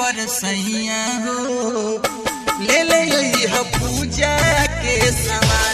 बरसैया हो ले ले यही पूजा के सामान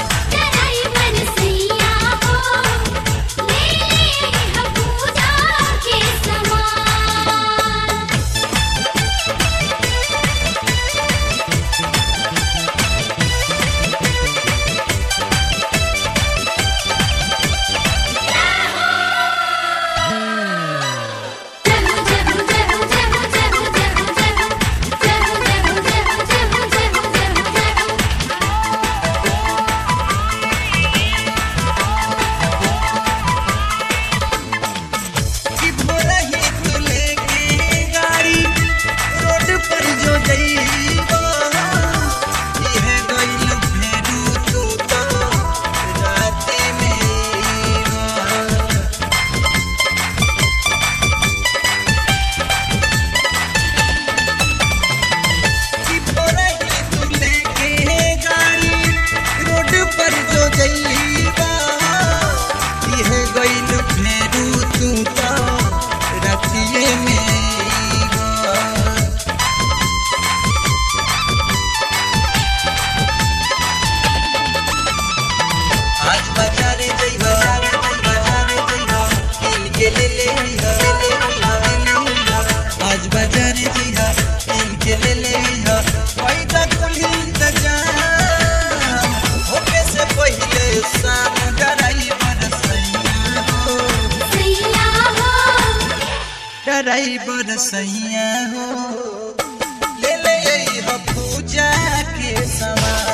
बरसैया हो ले ले यही पूजा के सामान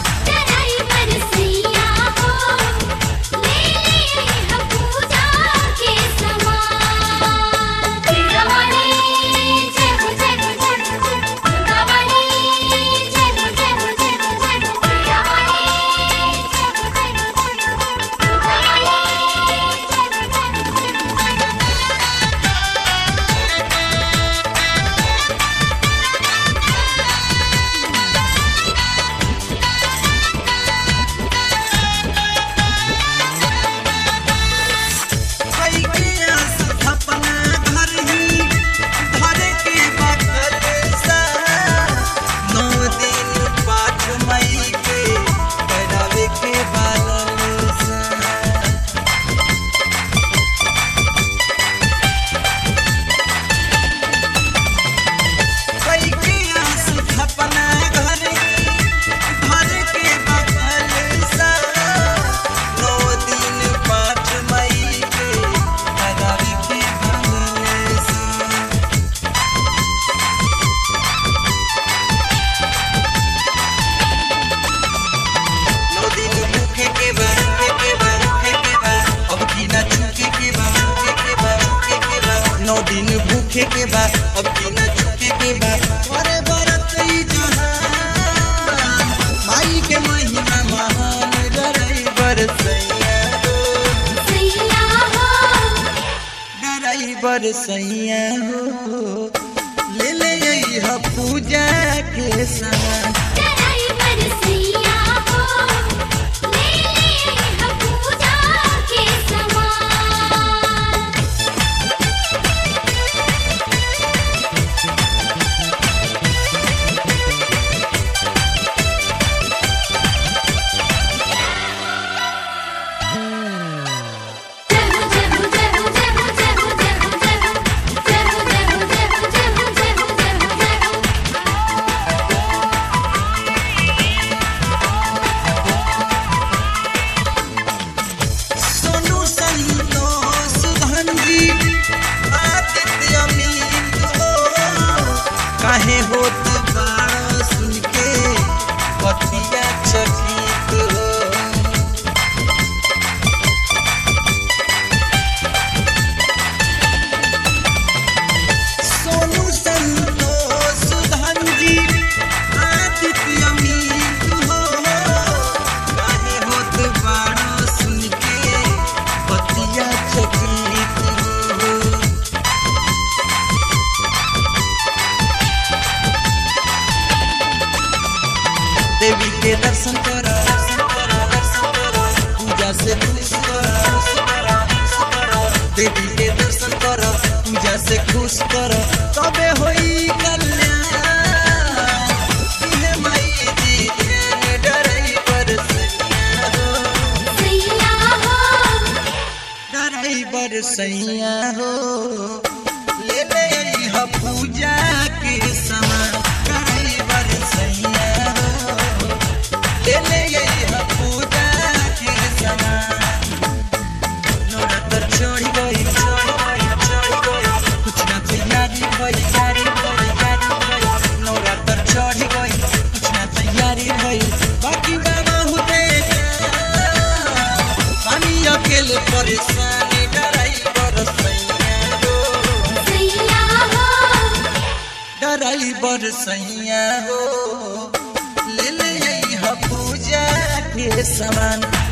भूखे के बाद अब बिना झुके के बाद अरे बरत जहान माई के महिमा महान डराई बरसैया हो ले ले यही पूजा के सामान काहे होत बाड़ा सुन के बतिया चकित हो सोनू संतोष धनजी आदित्य अमित हो काहे होत बाड़ा सुन के बतिया चकित हो देवी के दर्शन करो पूजा से खुश करो देवी के दर्शन करो पूजा से खुश करो तबे होई कल्याण। मोर सैया हो ले ले पूजा के सामान।